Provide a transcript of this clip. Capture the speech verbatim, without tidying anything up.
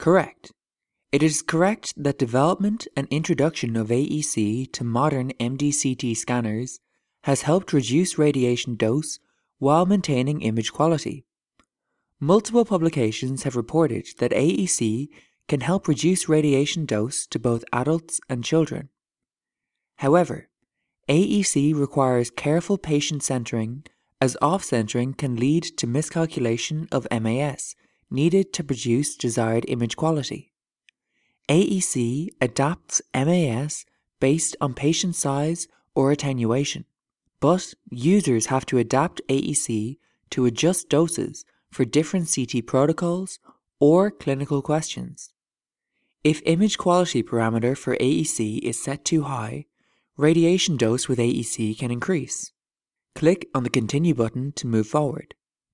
Correct. It is correct that development and introduction of A E C to modern M D C T scanners has helped reduce radiation dose while maintaining image quality. Multiple publications have reported that A E C can help reduce radiation dose to both adults and children. However, A E C requires careful patient centering, as off-centering can lead to miscalculation of M A S needed to produce desired image quality. A E C adapts M A S based on patient size or attenuation, but users have to adapt A E C to adjust doses for different C T protocols or clinical questions. If image quality parameter for A E C is set too high, radiation dose with A E C can increase. Click on the Continue button to move forward.